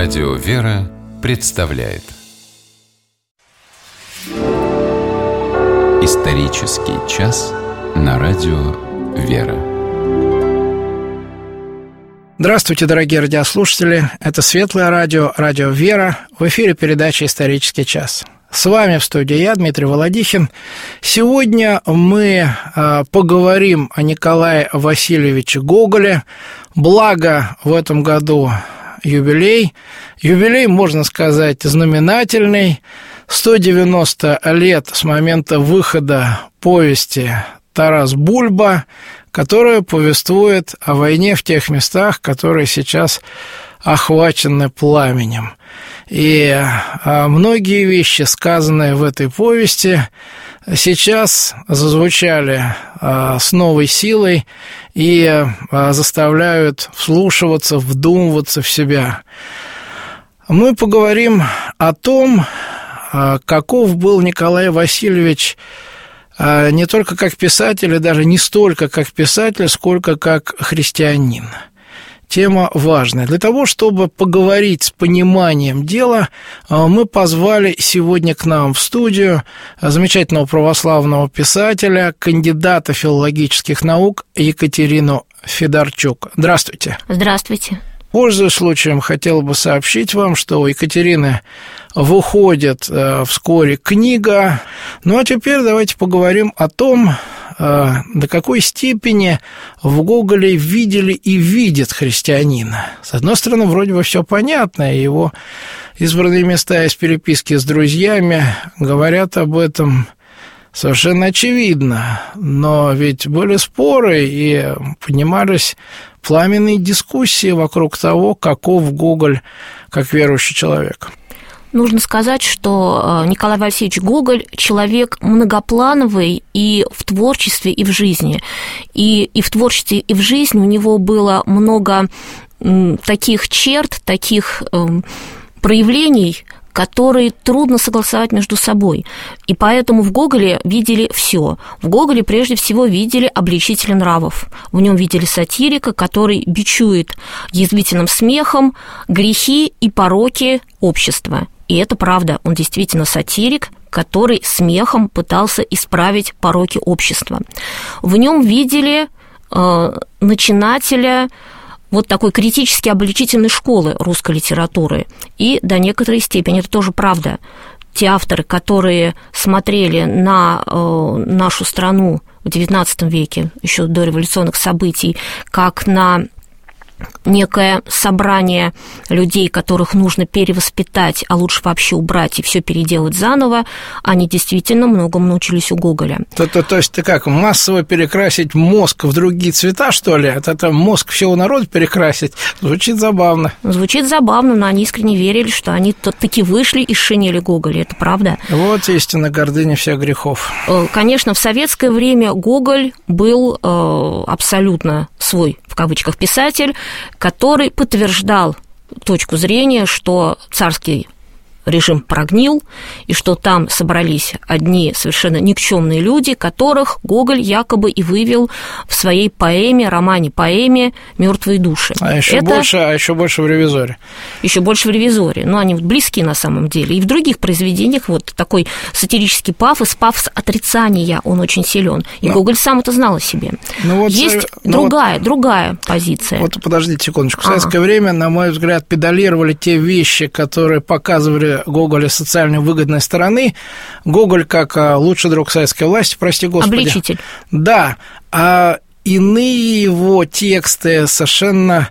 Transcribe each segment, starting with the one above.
Радио «Вера» представляет исторический час на Радио «Вера». Здравствуйте, дорогие радиослушатели. Это Светлое радио, Радио «Вера». В эфире передача «Исторический час». С вами в студии я, Дмитрий Володихин. Сегодня мы поговорим о Николае Васильевиче Гоголе. Благо, в этом году юбилей. Юбилей, можно сказать, знаменательный. 190 лет с момента выхода повести «Тарас Бульба», которая повествует о войне в тех местах, которые сейчас охвачены пламенем. И многие вещи, сказанные в этой повести, сейчас зазвучали с новой силой и заставляют вслушиваться, вдумываться в себя. Мы поговорим о том, каков был Николай Васильевич не только как писатель, и даже не столько как писатель, сколько как христианин. Тема важная. Для того, чтобы поговорить с пониманием дела, мы позвали сегодня к нам в студию замечательного православного писателя, кандидата филологических наук Екатерину Федорчук. Здравствуйте. Здравствуйте. Пользуясь случаем, хотел бы сообщить вам, что у Екатерины выходит вскоре книга. Ну, а теперь давайте поговорим о том, до какой степени в Гоголе видели и видят христианина. С одной стороны, вроде бы все понятно, его избранные места из переписки с друзьями говорят об этом совершенно очевидно, но ведь были споры и поднимались пламенные дискуссии вокруг того, каков Гоголь как верующий человек. Нужно сказать, что Николай Васильевич Гоголь человек многоплановый и в творчестве, и в жизни. И в творчестве, и в жизни у него было много таких черт, таких проявлений, которые трудно согласовать между собой. И поэтому в Гоголе видели все. В Гоголе прежде всего видели обличителя нравов. В нем видели сатирика, который бичует язвительным смехом грехи и пороки общества. И это правда, он действительно сатирик, который смехом пытался исправить пороки общества. В нем видели начинателя вот такой критически обличительной школы русской литературы. И до некоторой степени это тоже правда. Те авторы, которые смотрели на нашу страну в XIX веке, еще до революционных событий, как на некое собрание людей, которых нужно перевоспитать, а лучше вообще убрать и все переделать заново, они действительно многому научились у Гоголя. То есть ты как, массово перекрасить мозг в другие цвета, что ли? Это мозг всего народа перекрасить? Звучит забавно. Звучит забавно, но они искренне верили, что они таки вышли из шинели Гоголя, это правда. Вот истинно гордыня всех грехов. Конечно, в советское время Гоголь был абсолютно свой, в кавычках, писатель, который подтверждал точку зрения, что царский режим прогнил, и что там собрались одни совершенно никчемные люди, которых Гоголь якобы и вывел в своей поэме, романе-поэме «Мертвые души». А еще больше в «Ревизоре». Еще больше в «Ревизоре». Но они близки на самом деле. И в других произведениях вот такой сатирический пафос отрицания, он очень силен. И Гоголь сам это знал о себе. Есть другая позиция. Вот подождите секундочку. В советское время, на мой взгляд, педалировали те вещи, которые показывали Гоголя с социально выгодной стороны. Гоголь как лучший друг советской власти, прости господи. Обличитель. Да, иные его тексты совершенно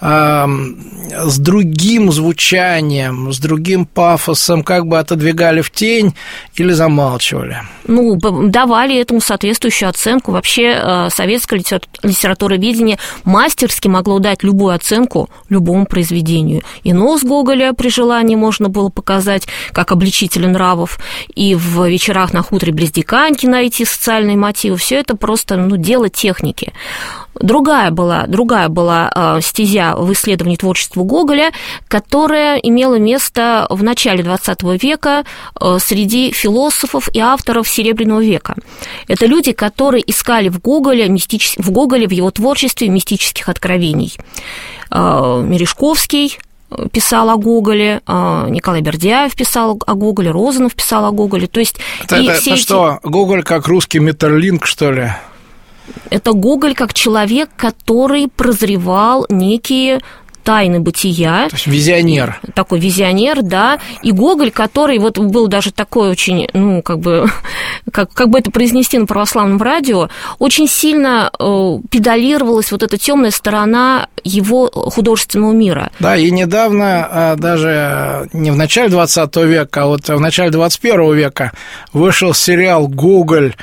с другим звучанием, с другим пафосом как бы отодвигали в тень или замалчивали. Ну, давали этому соответствующую оценку. Вообще советское литературоведение мастерски могло дать любую оценку любому произведению. И нос Гоголя при желании можно было показать как обличителя нравов, и в «Вечерах на хуторе близ Диканьки» найти социальные мотивы. Все это просто дело техники. Другая была стезя в исследовании творчества Гоголя, которая имела место в начале XX века среди философов и авторов Серебряного века. Это люди, которые искали в Гоголе, в его творчестве мистических откровений. Мережковский, писал о Гоголе, Николай Бердяев писал о Гоголе, Розанов писал о Гоголе. То есть, это что, Гоголь как русский Метерлинк, что ли? Это Гоголь как человек, который прозревал некие тайны бытия. То есть визионер. Такой визионер, да. И Гоголь, который вот был даже такой очень, как бы это произнести на православном радио, очень сильно педалировалась вот эта темная сторона его художественного мира. Да, и недавно, даже не в начале 20 века, а вот в начале 21 века вышел сериал «Гоголь»,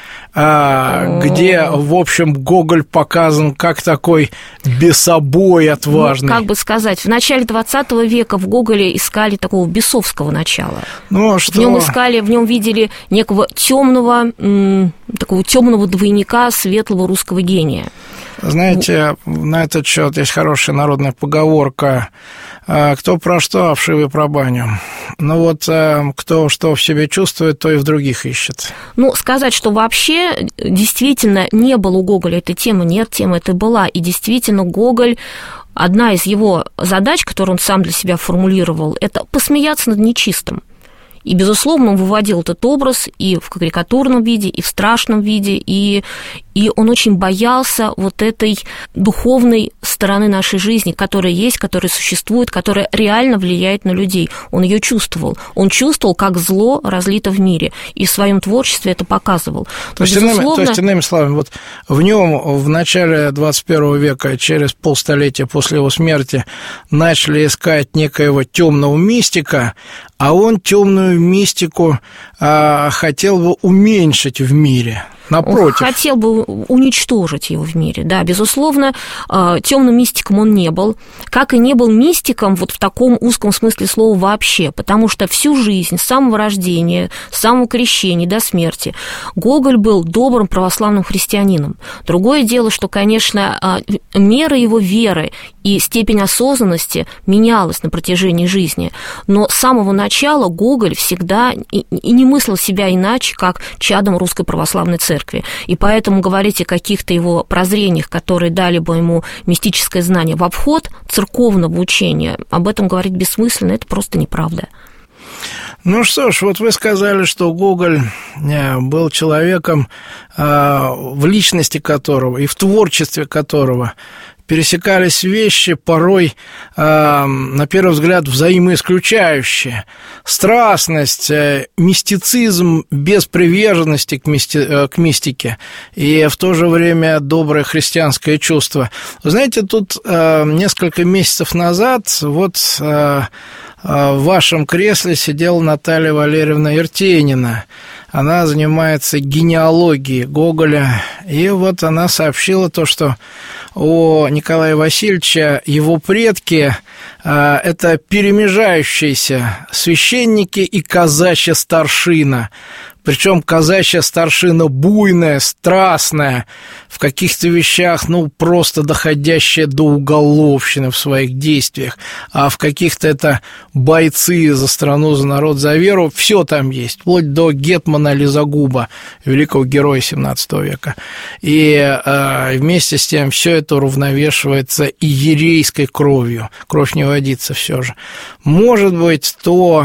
где, в общем, Гоголь показан как такой бесобой отважный. Как бы сказать, в начале 20 века в Гоголе искали такого бесовского начала. Что? В нем видели некого темного, такого темного двойника светлого русского гения. Знаете, на этот счет есть хорошая народная поговорка: кто про что, а вшивый про баню. Кто что в себе чувствует, то и в других ищет. Сказать, что вообще действительно не было у Гоголя этой темы, нет, тема эта была. И действительно Гоголь, одна из его задач, которую он сам для себя формулировал, это посмеяться над нечистым. И, безусловно, он выводил этот образ и в карикатурном виде, и в страшном виде, и он очень боялся вот этой духовной стороны нашей жизни, которая есть, которая существует, которая реально влияет на людей. Он ее чувствовал. Он чувствовал, как зло разлито в мире, и в своем творчестве это показывал. То есть, иными словами, вот в нем в начале 21 века, через полстолетия после его смерти, начали искать некоего темного мистика, а он темную мистику хотел бы уменьшить в мире. Напротив. Он хотел бы уничтожить его в мире, да, безусловно, темным мистиком он не был, как и не был мистиком вот в таком узком смысле слова вообще, потому что всю жизнь, с самого рождения, с самого крещения до смерти Гоголь был добрым православным христианином. Другое дело, что, конечно, мера его веры и степень осознанности менялась на протяжении жизни, но с самого начала Гоголь всегда и не мыслил себя иначе, как чадом Русской Православной Церкви. И поэтому говорить о каких-то его прозрениях, которые дали бы ему мистическое знание в обход церковного учения, об этом говорить бессмысленно, это просто неправда. Что ж, вот вы сказали, что Гоголь был человеком, в личности которого и в творчестве которого пересекались вещи, порой, на первый взгляд, взаимоисключающие. Страстность, мистицизм без приверженности к мистике и в то же время доброе христианское чувство. Вы знаете, тут несколько месяцев назад в вашем кресле сидела Наталья Валерьевна Иртенина. Она занимается генеалогией Гоголя, и вот она сообщила то, что у Николая Васильевича его предки – это перемежающиеся священники и казачья старшина. Причем казачья старшина буйная, страстная, в каких-то вещах, просто доходящая до уголовщины в своих действиях, а в каких-то это бойцы за страну, за народ, за веру, все там есть, вплоть до гетмана Лизагуба, великого героя XVII века. И вместе с тем все это уравновешивается иерейской кровью, кровь не водится все же. Может быть, то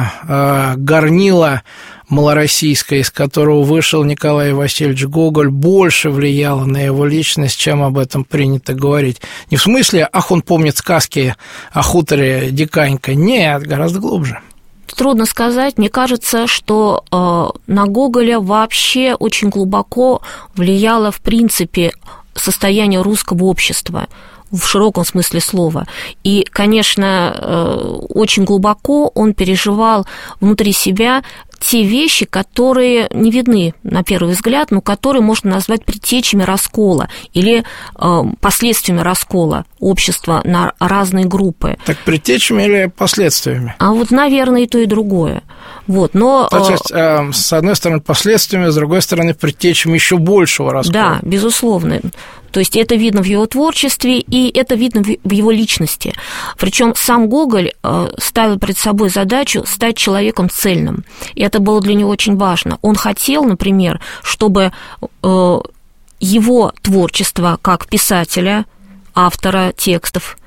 горнило малороссийское, из которого вышел Николай Васильевич Гоголь, больше влияло на его личность, чем об этом принято говорить. Не в смысле, он помнит сказки о хуторе Диканька. Нет, гораздо глубже. Трудно сказать. Мне кажется, что на Гоголя вообще очень глубоко влияло, в принципе, состояние русского общества в широком смысле слова. И, конечно, очень глубоко он переживал внутри себя те вещи, которые не видны на первый взгляд, но которые можно назвать предтечами раскола или последствиями раскола общества на разные группы. Так предтечами или последствиями? Наверное, и то, и другое. Но... То есть, с одной стороны, последствиями, с другой стороны, предтечами еще большего раскола. Да, безусловно. То есть это видно в его творчестве, и это видно в его личности. Причем сам Гоголь ставил перед собой задачу стать человеком цельным. И это было для него очень важно. Он хотел, например, чтобы его творчество как писателя, автора текстов,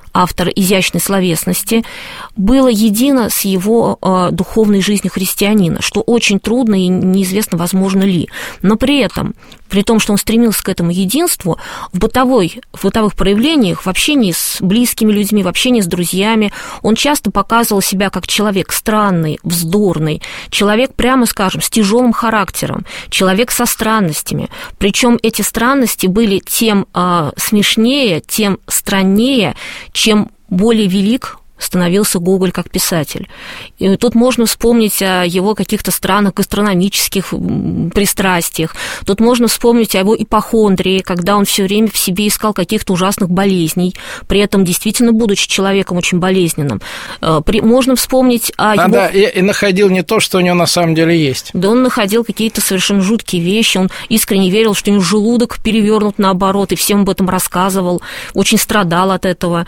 автор изящной словесности, было едино с его духовной жизнью христианина, что очень трудно и неизвестно, возможно ли. Но при этом, при том, что он стремился к этому единству, в бытовых проявлениях, в общении с близкими людьми, в общении с друзьями, он часто показывал себя как человек странный, вздорный, человек, прямо скажем, с тяжелым характером, человек со странностями. Причем эти странности были тем смешнее, тем страннее, чем более велик становился Гоголь как писатель. И тут можно вспомнить о его каких-то странных гастрономических пристрастиях. Тут можно вспомнить о его ипохондрии, когда он все время в себе искал каких-то ужасных болезней, при этом действительно будучи человеком очень болезненным. Можно вспомнить о его... Да, и находил не то, что у него на самом деле есть. Да, он находил какие-то совершенно жуткие вещи, он искренне верил, что у него желудок перевернут наоборот, и всем об этом рассказывал, очень страдал от этого.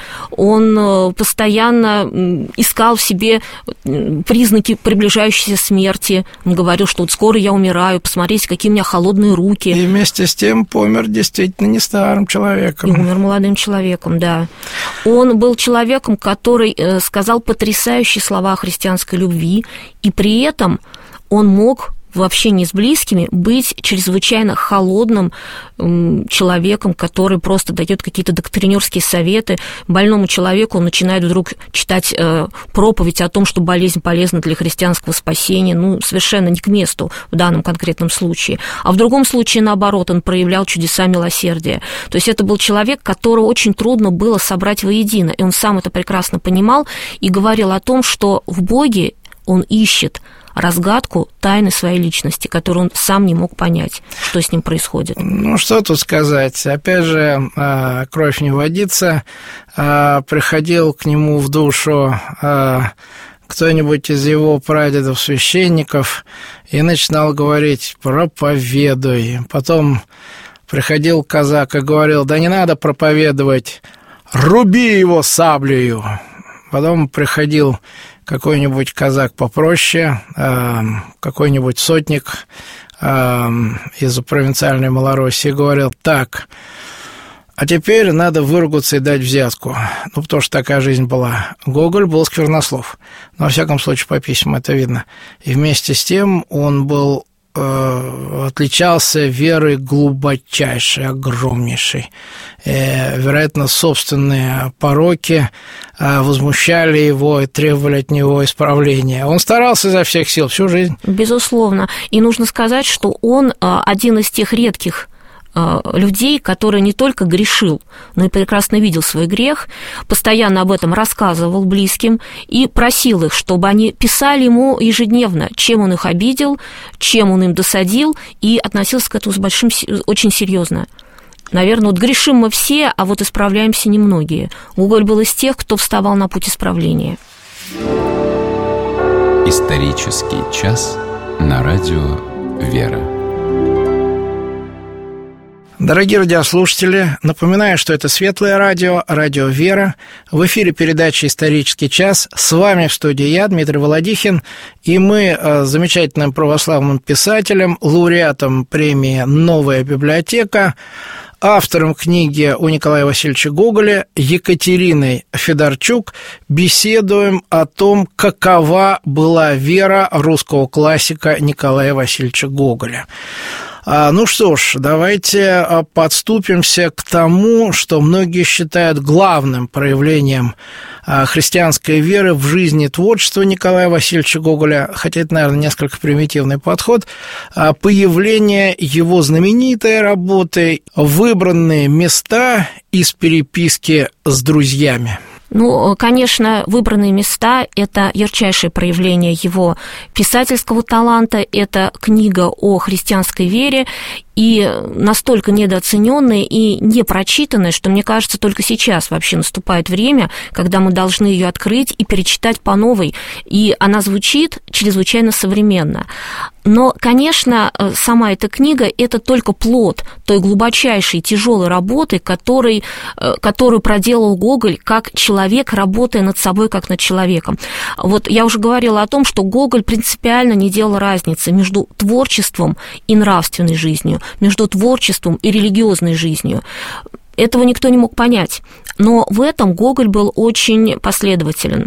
Он постоянно искал в себе признаки приближающейся смерти. Он говорил, что вот скоро я умираю, посмотрите, какие у меня холодные руки. И вместе с тем помер действительно не старым человеком. И умер молодым человеком, да. Он был человеком, который сказал потрясающие слова о христианской любви, и при этом он мог в общении с близкими быть чрезвычайно холодным человеком, который просто дает какие-то доктринерские советы. Больному человеку он начинает вдруг читать проповедь о том, что болезнь полезна для христианского спасения, совершенно не к месту в данном конкретном случае. А в другом случае, наоборот, он проявлял чудеса милосердия. То есть это был человек, которого очень трудно было собрать воедино, и он сам это прекрасно понимал и говорил о том, что в Боге он ищет разгадку тайны своей личности, которую он сам не мог понять, что с ним происходит. Что тут сказать? Опять же, кровь не водится. Приходил к нему в душу кто-нибудь из его прадедов-священников и начинал говорить: «Проповедуй». Потом приходил казак и говорил: «Да не надо проповедовать, руби его саблею». Потом приходил какой-нибудь казак попроще, какой-нибудь сотник из провинциальной Малороссии говорил: «Так, а теперь надо выругаться и дать взятку». Потому что такая жизнь была. Гоголь был сквернослов. Но, во всяком случае, по письмам это видно. И вместе с тем он был отличался верой глубочайшей, огромнейшей. Вероятно, собственные пороки возмущали его и требовали от него исправления. Он старался изо всех сил всю жизнь. Безусловно. И нужно сказать, что он один из тех редких людей, который не только грешил, но и прекрасно видел свой грех, постоянно об этом рассказывал близким и просил их, чтобы они писали ему ежедневно, чем он их обидел, чем он им досадил, и относился к этому очень серьезно. Наверное, грешим мы все, а исправляемся немногие. Гоголь был из тех, кто вставал на путь исправления. Исторический час на радио «Вера». Дорогие радиослушатели, напоминаю, что это Светлое радио, радио «Вера». В эфире передача «Исторический час». С вами в студии я, Дмитрий Володихин, и мы с замечательным православным писателем, лауреатом премии «Новая библиотека», автором книги у Николая Васильевича Гоголя Екатериной Федорчук беседуем о том, какова была вера русского классика Николая Васильевича Гоголя. Что ж, давайте подступимся к тому, что многие считают главным проявлением христианской веры в жизни творчества Николая Васильевича Гоголя, хотя это, наверное, несколько примитивный подход, появление его знаменитой работы «Выбранные места из переписки с друзьями». Конечно, «Выбранные места» – это ярчайшее проявление его писательского таланта, это книга о христианской вере, и настолько недооцененная и непрочитанная, что, мне кажется, только сейчас вообще наступает время, когда мы должны ее открыть и перечитать по новой, и она звучит чрезвычайно современно. Но, конечно, сама эта книга – это только плод той глубочайшей тяжелой работы, которую проделал Гоголь как человек, работая над собой как над человеком. Я уже говорила о том, что Гоголь принципиально не делал разницы между творчеством и нравственной жизнью, между творчеством и религиозной жизнью. Этого никто не мог понять. Но в этом Гоголь был очень последователен.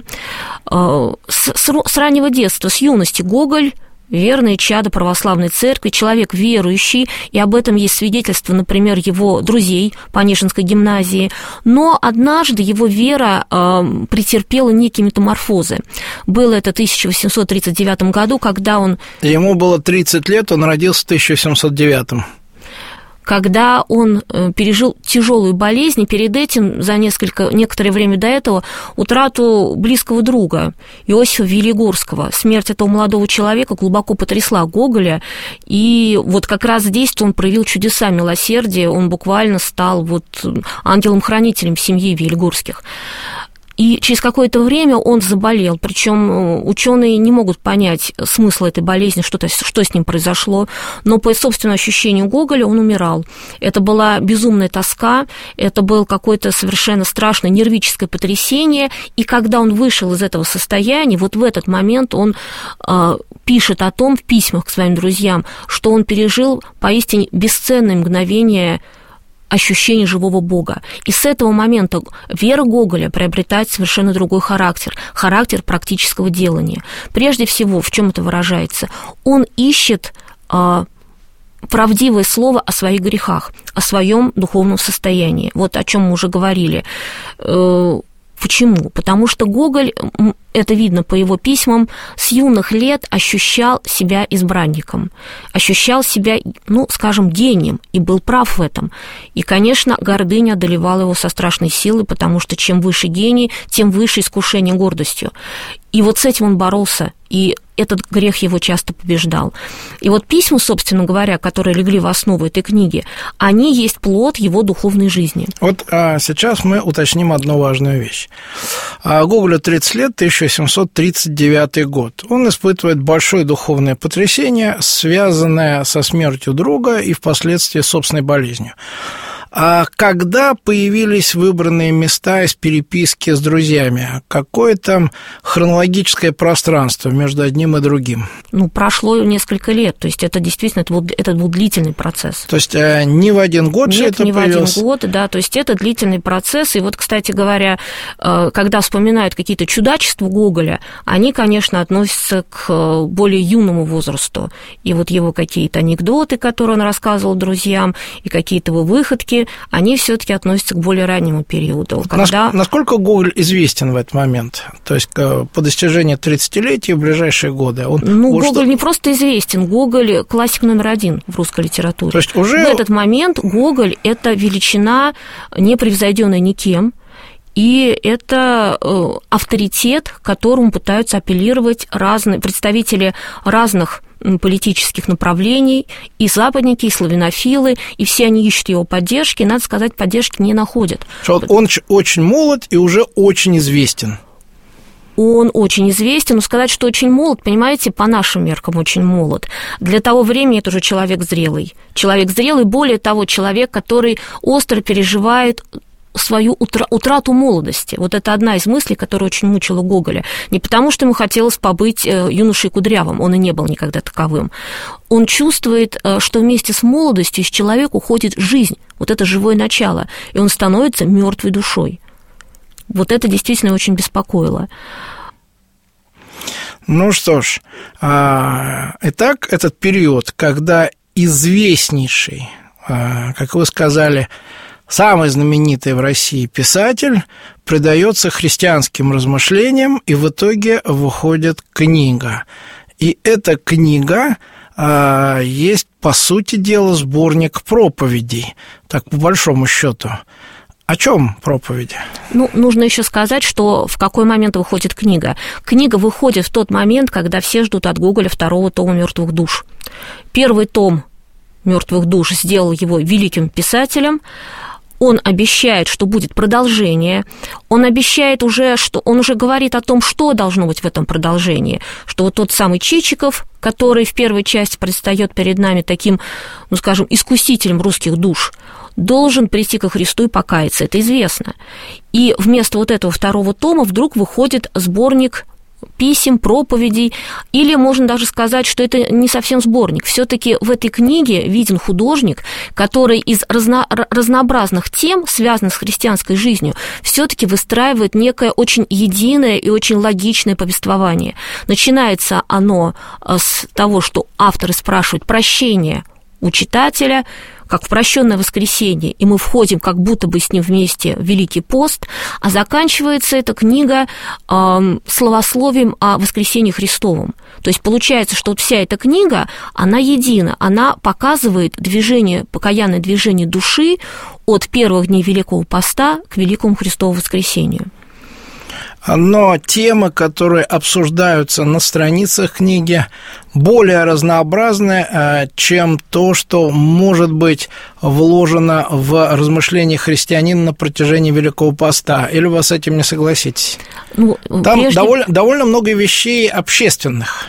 С раннего детства, с юности Гоголь верное чадо православной церкви, человек верующий, и об этом есть свидетельство, например, его друзей по Нижинской гимназии, но однажды его вера претерпела некие метаморфозы. Было это в 1839 году, когда он... Ему было 30 лет, он родился в 1709. Когда он пережил тяжелую болезнь, и перед этим, за некоторое время до этого, утрату близкого друга Иосифа Велигорского. Смерть этого молодого человека глубоко потрясла Гоголя, и вот как раз здесь он проявил чудеса милосердия, он буквально стал ангелом-хранителем в семье Велигорских. И через какое-то время он заболел, причем ученые не могут понять смысл этой болезни, что с ним произошло, но по собственному ощущению Гоголя он умирал. Это была безумная тоска, это было какое-то совершенно страшное нервическое потрясение, и когда он вышел из этого состояния, вот в этот момент он пишет о том в письмах к своим друзьям, что он пережил поистине бесценное мгновение ощущение живого Бога. И с этого момента вера Гоголя приобретает совершенно другой характер практического делания. Прежде всего, в чем это выражается? Он ищет правдивое слово о своих грехах, о своем духовном состоянии. Вот о чем мы уже говорили. Почему? Потому что Гоголь, это видно по его письмам, с юных лет ощущал себя избранником, ощущал себя, скажем, гением, и был прав в этом. И, конечно, гордыня одолевала его со страшной силой, потому что чем выше гений, тем выше искушение гордостью. И вот с этим он боролся, и этот грех его часто побеждал. И вот письма, собственно говоря, которые легли в основу этой книги, они есть плод его духовной жизни. Вот сейчас мы уточним одну важную вещь. Гоголю 30 лет, 1739 год. Он испытывает большое духовное потрясение, связанное со смертью друга и впоследствии собственной болезнью. А когда появились выбранные места из переписки с друзьями? Какое там хронологическое пространство между одним и другим? Прошло несколько лет, то есть это действительно, это был длительный процесс. То есть не в один год же это появилось? Нет, не в один год, да, то есть это длительный процесс, и вот, кстати говоря, когда вспоминают какие-то чудачества Гоголя, они, конечно, относятся к более юному возрасту, и вот его какие-то анекдоты, которые он рассказывал друзьям, и какие-то его выходки, они все-таки относятся к более раннему периоду. Насколько Гоголь известен в этот момент? То есть по достижении 30-летия в ближайшие годы? Гоголь не просто известен, Гоголь классик номер один в русской литературе. То есть уже... В этот момент Гоголь – это величина, не превзойденная никем, и это авторитет, к которому пытаются апеллировать представители разных политических направлений, и западники, и славянофилы, и все они ищут его поддержки, и, надо сказать, поддержки не находят. Он очень молод и уже очень известен. Он очень известен, но сказать, что очень молод, понимаете, по нашим меркам очень молод. Для того времени это уже человек зрелый. Человек зрелый, более того, человек, который остро переживает свою утрату молодости. Вот это одна из мыслей, которая очень мучила Гоголя. Не потому, что ему хотелось побыть юношей кудрявым, он и не был никогда таковым. Он чувствует, что вместе с молодостью из человека уходит жизнь, вот это живое начало, и он становится мертвой душой. Вот это действительно очень беспокоило. Ну что ж, итак, этот период, когда известнейший, как вы сказали, самый знаменитый в России писатель предается христианским размышлениям, и в итоге выходит книга. И эта книга есть, по сути дела, сборник проповедей, так по большому счету. О чем проповеди? Нужно еще сказать, что в какой момент выходит книга. Книга выходит в тот момент, когда все ждут от Гоголя второго тома «Мертвых душ». Первый том «Мертвых душ» сделал его великим писателем. Он обещает, что будет продолжение, он обещает уже, что он уже говорит о том, что должно быть в этом продолжении, что вот тот самый Чичиков, который в первой части предстает перед нами таким, скажем, искусителем русских душ, должен прийти ко Христу и покаяться, это известно. И вместо вот этого второго тома вдруг выходит сборник писем, проповедей, или можно даже сказать, что это не совсем сборник. Все-таки в этой книге виден художник, который из разнообразных тем, связанных с христианской жизнью, все-таки выстраивает некое очень единое и очень логичное повествование. Начинается оно с того, что авторы спрашивают прощения у читателя, как в прощенное воскресенье, и мы входим как будто бы с ним вместе в Великий пост, а заканчивается эта книга словословием о воскресении Христовом. То есть получается, что вот вся эта книга, она едина, она показывает движение, покаянное движение души от первых дней Великого поста к Великому Христову воскресению. Но темы, которые обсуждаются на страницах книги, более разнообразны, чем то, что может быть вложено в размышления христианина на протяжении Великого поста. Или вы с этим не согласитесь? Там довольно много вещей общественных.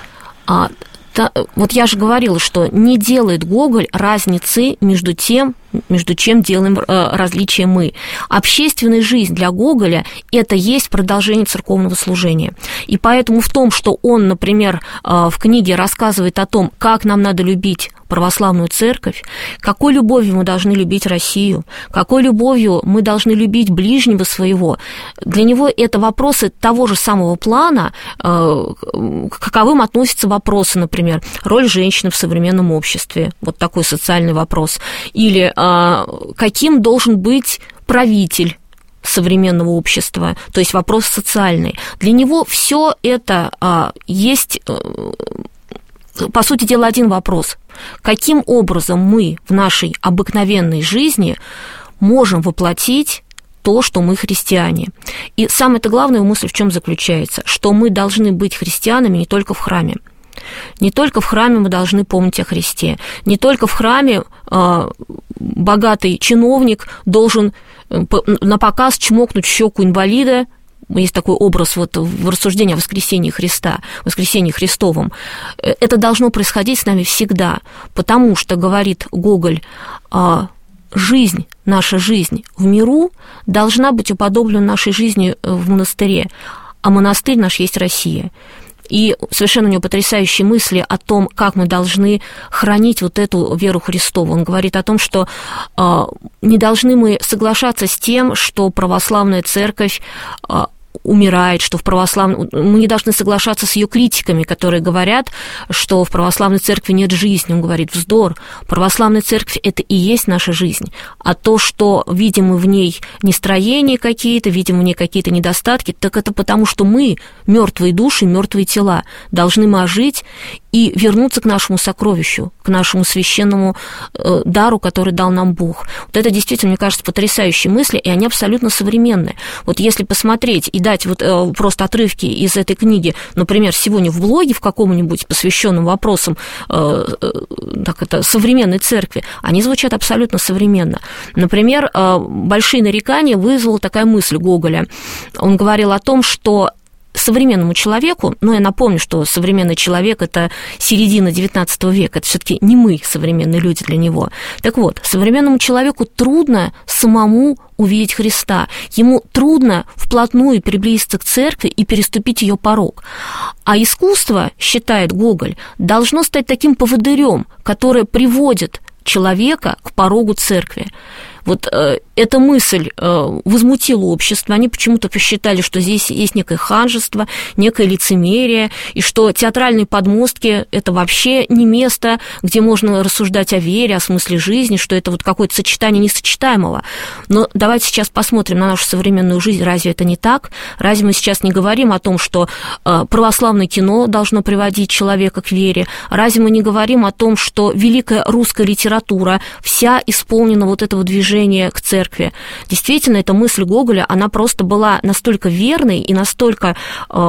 Вот я же говорила, что не делает Гоголь разницы между чем делаем различия мы. Общественная жизнь для Гоголя – это есть продолжение церковного служения. И поэтому в том, что он, например, в книге рассказывает о том, как нам надо любить православную церковь, какой любовью мы должны любить Россию, какой любовью мы должны любить ближнего своего, для него это вопросы того же самого плана, к каковым относятся вопросы, например, роль женщины в современном обществе, вот такой социальный вопрос, или каким должен быть правитель современного общества, то есть вопрос социальный. Для него все это есть, по сути дела, один вопрос. Каким образом мы в нашей обыкновенной жизни можем воплотить то, что мы христиане? И самая-то главная мысль в чем заключается? Что мы должны быть христианами не только в храме. Не только в храме мы должны помнить о Христе. Не только в храме богатый чиновник должен на показ чмокнуть в щеку инвалида. Есть такой образ вот в рассуждении о воскресении Христа, воскресении Христовом. Это должно происходить с нами всегда, потому что, говорит Гоголь, жизнь, наша жизнь в миру должна быть уподоблена нашей жизни в монастыре, а монастырь наш есть Россия. И совершенно у него потрясающие мысли о том, как мы должны хранить вот эту веру Христову. Он говорит о том, что не должны мы соглашаться с тем, что православная церковь умирает, что в православной... Мы не должны соглашаться с ее критиками, которые говорят, что в православной церкви нет жизни. Он говорит, вздор. Православная церковь – это и есть наша жизнь. А то, что видим мы в ней нестроения какие-то, видим в ней какие-то недостатки, так это потому, что мы, мертвые души, мертвые тела, должны мы ожить и вернуться к нашему сокровищу, к нашему священному дару, который дал нам Бог. Вот это действительно, мне кажется, потрясающие мысли, и они абсолютно современные. Вот если посмотреть и дать вот просто отрывки из этой книги, например, сегодня в блоге в каком-нибудь посвященном вопросам современной церкви, они звучат абсолютно современно. Например, большие нарекания вызвала такая мысль Гоголя. Он говорил о том, что современному человеку, я напомню, что современный человек – это середина XIX века, это все-таки не мы, современные люди, для него. Так вот, современному человеку трудно самому увидеть Христа, ему трудно вплотную приблизиться к церкви и переступить ее порог. А искусство, считает Гоголь, должно стать таким поводырем, которое приводит человека к порогу церкви. Вот эта мысль возмутила общество. Они почему-то посчитали, что здесь есть некое ханжество, некое лицемерие, и что театральные подмостки – это вообще не место, где можно рассуждать о вере, о смысле жизни, что это вот какое-то сочетание несочетаемого. Но давайте сейчас посмотрим на нашу современную жизнь. Разве это не так? Разве мы сейчас не говорим о том, что православное кино должно приводить человека к вере? Разве мы не говорим о том, что великая русская литература вся исполнена вот этого движения к церкви? Действительно, эта мысль Гоголя, она просто была настолько верной и настолько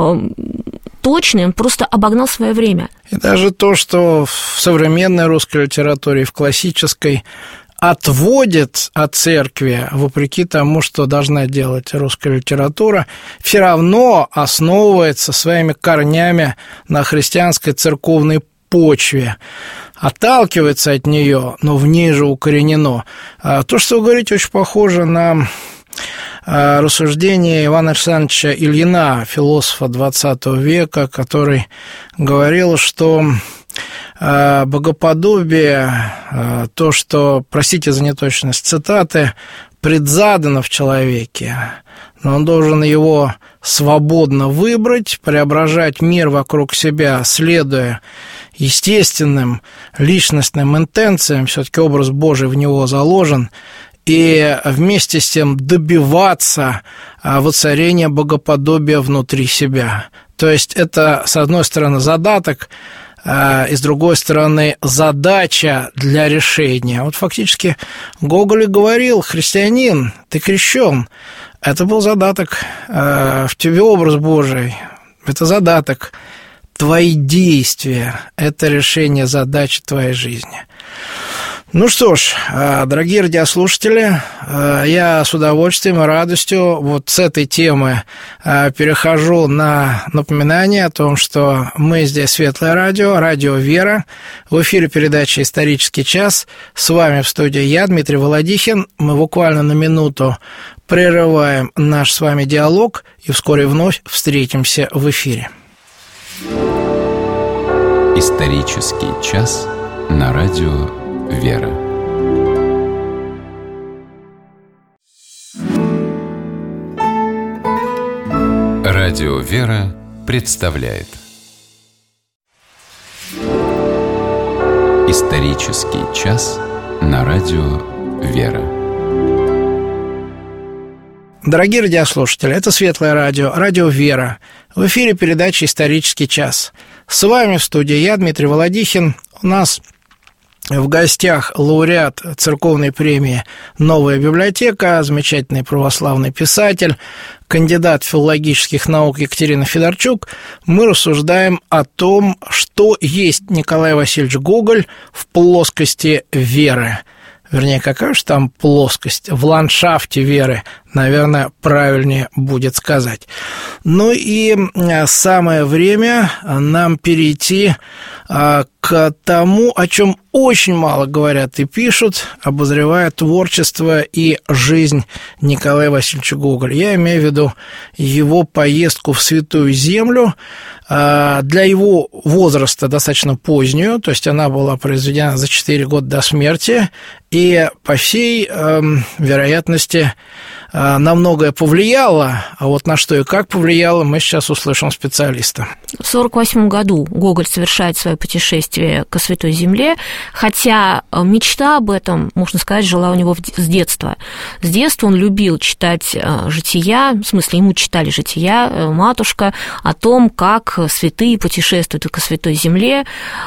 точной, он просто обогнал свое время. И даже то, что в современной русской литературе, в классической, отводит от церкви, вопреки тому, что должна делать русская литература, все равно основывается своими корнями на христианской церковной почве, отталкивается от нее, но в ней же укоренено. То, что вы говорите, очень похоже на рассуждение Ивана Александровича Ильина, философа XX века, который говорил, что богоподобие, то, что, простите за неточность цитаты, предзадано в человеке, но он должен его свободно выбрать, преображать мир вокруг себя, следуя естественным личностным интенциям, все-таки образ Божий в него заложен, и вместе с тем добиваться воцарения богоподобия внутри себя. То есть это, с одной стороны, задаток, и, с другой стороны, задача для решения. Вот фактически Гоголь и говорил: христианин, ты крещен. Это был задаток, в тебе образ Божий, это задаток. Твои действия – это решение задачи твоей жизни. Ну что ж, дорогие радиослушатели, я с удовольствием и радостью вот с этой темы перехожу на напоминание о том, что мы здесь Светлое радио, радио Вера, в эфире передача «Исторический час». С вами в студии я, Дмитрий Володихин. Мы буквально на минуту прерываем наш с вами диалог и вскоре вновь встретимся в эфире. «Исторический час» на радио Вера. Радио Вера представляет «Исторический час» на радио Вера. Дорогие радиослушатели, это Светлое радио, радио Вера. В эфире передача «Исторический час». С вами в студии я, Дмитрий Володихин. У нас в гостях лауреат церковной премии «Новая библиотека», замечательный православный писатель, кандидат филологических наук Екатерина Федорчук. Мы рассуждаем о том, что есть Николай Васильевич Гоголь в плоскости веры. Вернее, какая же там плоскость? В ландшафте веры, наверное, правильнее будет сказать. Ну и самое время нам перейти к тому, о чем очень мало говорят и пишут, обозревая творчество и жизнь Николая Васильевича Гоголя. Я имею в виду его поездку в Святую Землю, для его возраста достаточно позднюю, то есть она была произведена за 4 года до смерти, и по всей вероятности на многое повлияло, а вот на что и как повлияло, мы сейчас услышим специалиста. В 1948 году Гоголь совершает свое путешествие к Святой Земле, хотя мечта об этом, можно сказать, жила у него с детства. С детства он любил читать жития, в смысле, ему читали жития, матушка, о том, как святые путешествуют к Святой Земле.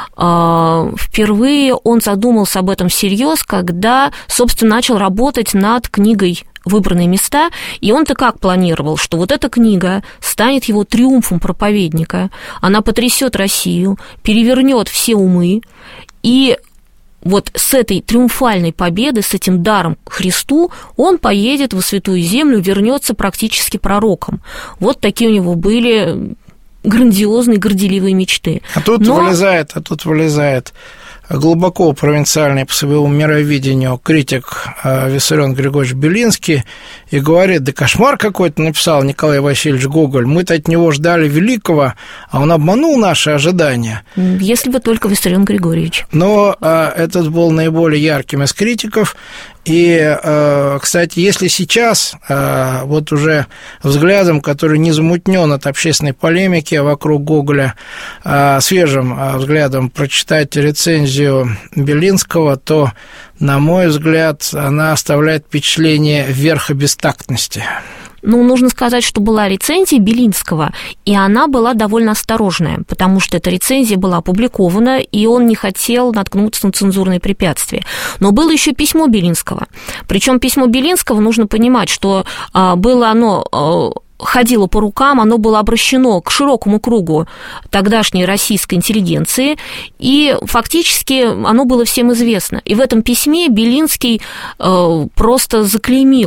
Впервые он задумался об этом всерьез, когда, собственно, начал работать над книгой «Выбранные места», и он-то как планировал, что вот эта книга станет его триумфом проповедника, она потрясет Россию, перевернет все умы, и вот с этой триумфальной победой, с этим даром к Христу он поедет во Святую Землю, вернется практически пророком. Вот такие у него были грандиозные, горделивые мечты. А тут вылезает глубоко провинциальный по своему мировидению критик Виссарион Григорьевич Белинский и говорит: да кошмар какой-то написал Николай Васильевич Гоголь, мы-то от него ждали великого, а он обманул наши ожидания. Если бы только Виссарион Григорьевич. Но этот был наиболее ярким из критиков. И, кстати, если сейчас вот уже взглядом, который не замутнен от общественной полемики вокруг Гоголя, свежим взглядом прочитать рецензию Белинского, то, на мой взгляд, она оставляет впечатление верха бестактности. Ну, нужно сказать, что была рецензия Белинского, и она была довольно осторожная, потому что эта рецензия была опубликована, и он не хотел наткнуться на цензурные препятствия. Но было еще письмо Белинского. Причем письмо Белинского, нужно понимать, что было оно ходило по рукам, оно было обращено к широкому кругу тогдашней российской интеллигенции, и фактически оно было всем известно. И в этом письме Белинский просто заклеймил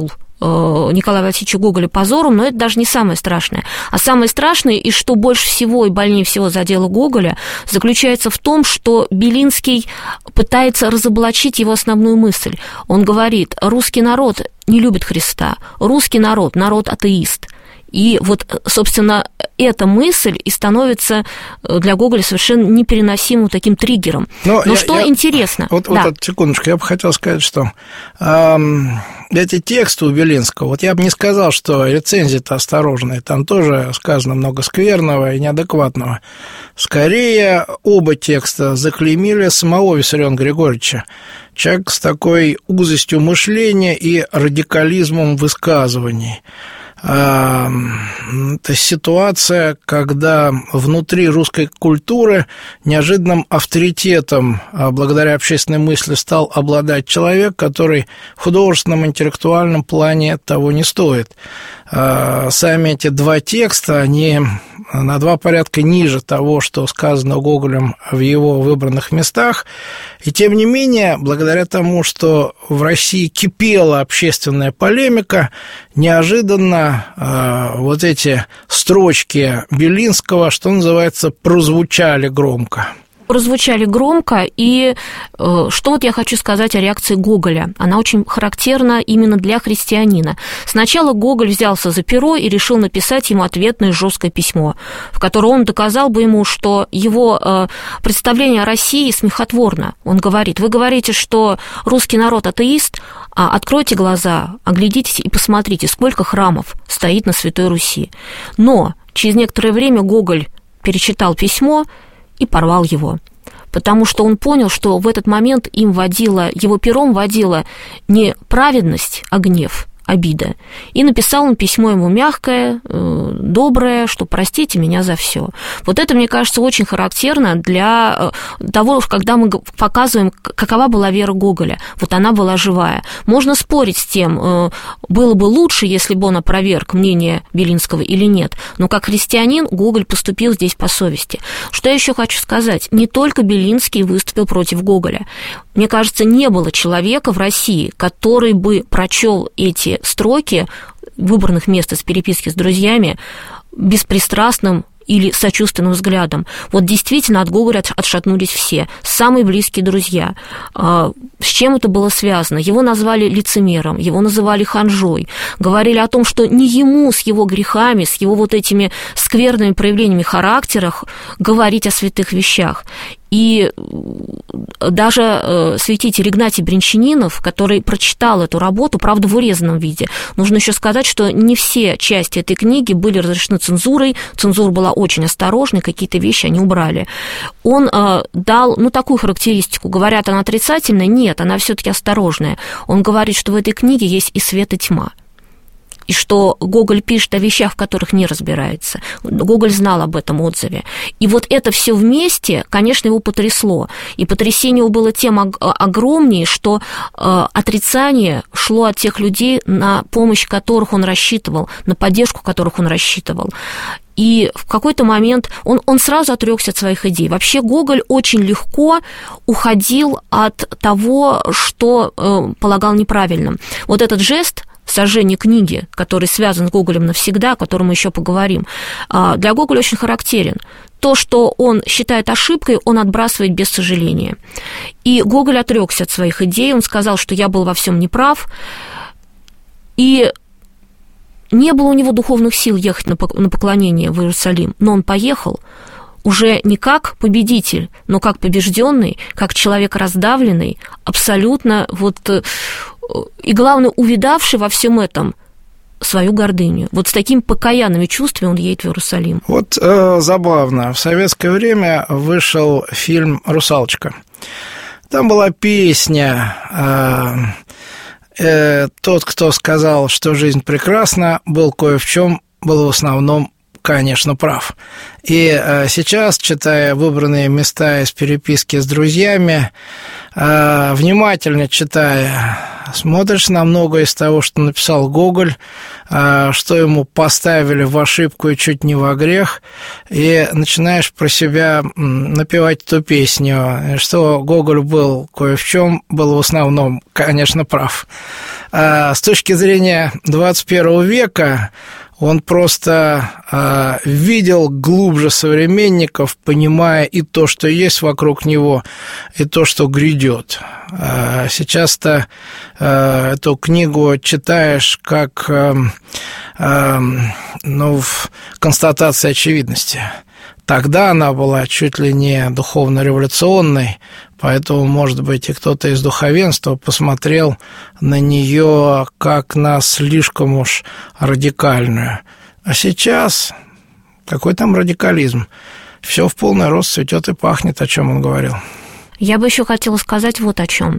Николая Васильевича Гоголя позором, но это даже не самое страшное. А самое страшное, и что больше всего и больнее всего задело Гоголя, заключается в том, что Белинский пытается разоблачить его основную мысль. Он говорит: русский народ не любит Христа, русский народ – народ атеист. И вот, собственно, эта мысль и становится для Гоголя совершенно непереносимым таким триггером. Но что интересно... Вот секундочку, я бы хотел сказать, что эти тексты у Белинского, вот я бы не сказал, что рецензии-то осторожные, там тоже сказано много скверного и неадекватного. Скорее, оба текста заклеймили самого Виссариона Григорьевича. Человек с такой узостью мышления и радикализмом высказываний. Это ситуация, когда внутри русской культуры неожиданным авторитетом, благодаря общественной мысли, стал обладать человек, который в художественном, интеллектуальном плане того не стоит. Сами эти два текста, они на 2 порядка ниже того, что сказано Гоголем в его выбранных местах. И тем не менее, благодаря тому, что в России кипела общественная полемика, неожиданно вот эти строчки Белинского, что называется, прозвучали громко. И что вот я хочу сказать о реакции Гоголя. Она очень характерна именно для христианина. Сначала Гоголь взялся за перо и решил написать ему ответное жесткое письмо, в котором он доказал бы ему, что его представление о России смехотворно. Он говорит: вы говорите, что русский народ атеист, а откройте глаза, оглядитесь и посмотрите, сколько храмов стоит на Святой Руси. Но через некоторое время Гоголь перечитал письмо и порвал его, потому что он понял, что в этот момент его пером водила не праведность, а гнев, обида. И написал он письмо ему мягкое, доброе, что простите меня за все. Вот это, мне кажется, очень характерно для того, когда мы показываем, какова была вера Гоголя. Вот она была живая. Можно спорить с тем, было бы лучше, если бы он опроверг мнение Белинского или нет, но как христианин Гоголь поступил здесь по совести. Что я еще хочу сказать? Не только Белинский выступил против Гоголя. Мне кажется, не было человека в России, который бы прочел эти строки выбранных мест из переписки с друзьями беспристрастным или сочувственным взглядом. Вот действительно от Гоголя отшатнулись все, самые близкие друзья. С чем это было связано? Его назвали лицемером, его называли ханжой, говорили о том, что не ему с его грехами, с его вот этими скверными проявлениями характера говорить о святых вещах. И даже святитель Игнатий Брянчанинов, который прочитал эту работу, правда, в урезанном виде, нужно еще сказать, что не все части этой книги были разрешены цензурой, цензура была очень осторожной, какие-то вещи они убрали. Он дал, такую характеристику, говорят, она отрицательная, нет, она все-таки осторожная. Он говорит, что в этой книге есть и свет, и тьма. И что Гоголь пишет о вещах, в которых не разбирается. Гоголь знал об этом отзыве. И вот это все вместе, конечно, его потрясло. И потрясение его было тем огромнее, что отрицание шло от тех людей, на помощь которых он рассчитывал, на поддержку которых он рассчитывал. И в какой-то момент он сразу отрекся от своих идей. Вообще Гоголь очень легко уходил от того, что полагал неправильным. Вот этот жест сожжение книги, который связан с Гоголем навсегда, о котором мы еще поговорим, для Гоголя очень характерен. То, что он считает ошибкой, он отбрасывает без сожаления. И Гоголь отрекся от своих идей, он сказал, что я был во всем неправ, и не было у него духовных сил ехать на поклонение в Иерусалим, но он поехал уже не как победитель, но как побежденный, как человек раздавленный, абсолютно и, главное, увидавший во всем этом свою гордыню. Вот с такими покаянными чувствами он едет в Иерусалим. Вот забавно. В советское время вышел фильм «Русалочка». Там была песня «Тот, кто сказал, что жизнь прекрасна, был кое в чем, был в основном, конечно, прав». И сейчас, читая выбранные места из переписки с друзьями, внимательно читая, смотришь на многое из того, что написал Гоголь, что ему поставили в ошибку и чуть не во грех, и начинаешь про себя напевать эту песню, что Гоголь был кое в чем, был в основном, конечно, прав. с точки зрения 21 века он просто видел глубже современников, понимая и то, что есть вокруг него, и то, что грядет. Сейчас-то эту книгу читаешь как констатация очевидности. Тогда она была чуть ли не духовно-революционной, поэтому, может быть, и кто-то из духовенства посмотрел на нее как на слишком уж радикальную. А сейчас какой там радикализм? Все в полный рост цветет и пахнет, о чем он говорил. Я бы еще хотела сказать вот о чем.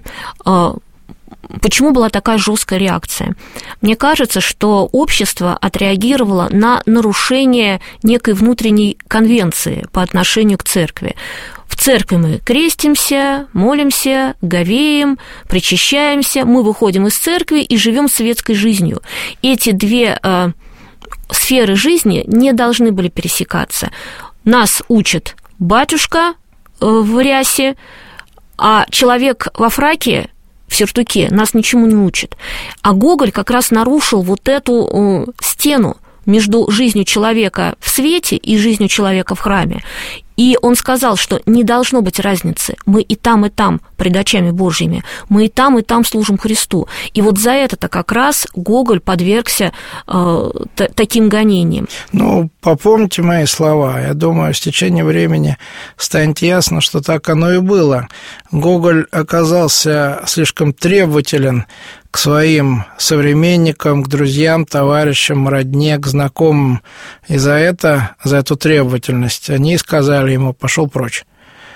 Почему была такая жесткая реакция? Мне кажется, что общество отреагировало на нарушение некой внутренней конвенции по отношению к церкви. В церкви мы крестимся, молимся, говеем, причащаемся, мы выходим из церкви и живем светской жизнью. Эти две сферы жизни не должны были пересекаться. Нас учит батюшка в рясе, а человек во фраке, в сюртуке, нас ничему не учит. А Гоголь как раз нарушил вот эту стену между жизнью человека в свете и жизнью человека в храме. И он сказал, что не должно быть разницы. Мы и там пред очами Божьими. Мы и там служим Христу. И вот за это-то как раз Гоголь подвергся таким гонениям. Ну, попомните мои слова. Я думаю, с течением времени станет ясно, что так оно и было. Гоголь оказался слишком требователен к своим современникам, к друзьям, товарищам, родне, к знакомым. И за эту требовательность они сказали ему: пошел прочь.